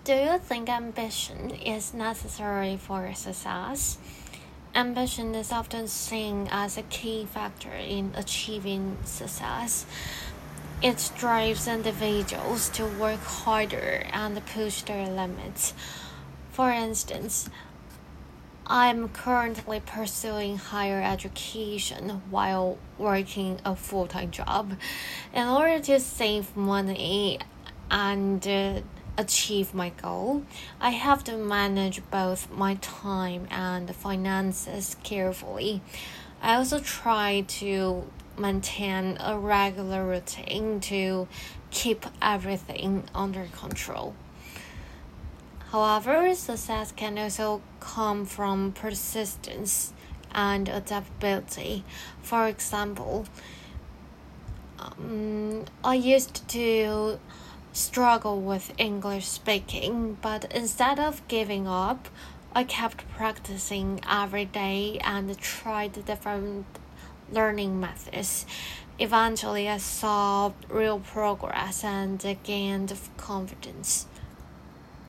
Do you think ambition is necessary for success? Ambition is often seen as a key factor in achieving success. It drives individuals to work harder and push their limits. For instance, I'm currently pursuing higher education while working a full-time job. In order to save money and achieve my goal, I have to manage both my time and finances carefully. I also try to maintain a regular routine to keep everything under control. However, success can also come from persistence and adaptability. For example, I used to struggle with English speaking, but instead of giving up, I kept practicing every day and tried different learning methods. Eventually, I saw real progress and gained confidence.